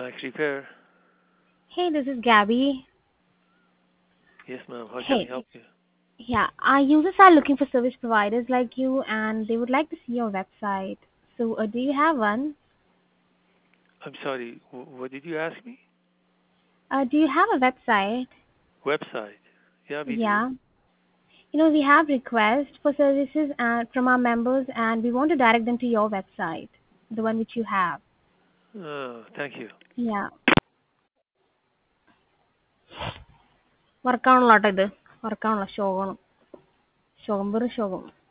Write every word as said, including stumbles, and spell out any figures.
Max Repair. Hey, this is Gabby. Yes, ma'am. How can I Hey, help you? yeah, our users are looking for service providers like you and they would like to see your website. So, uh, do you have one? I'm sorry. W- what did you ask me? Uh, do you have a website? Website. Yeah, we do. Yeah. You know, we have requests for services and from our members and we want to direct them to your website, the one which you have. Oh, thank you. Yeah. വർക്കാണല്ലോ കേട്ടോ ഇത് വർക്കാണല്ലോ ശോകം ശോകം വെറും ശോകം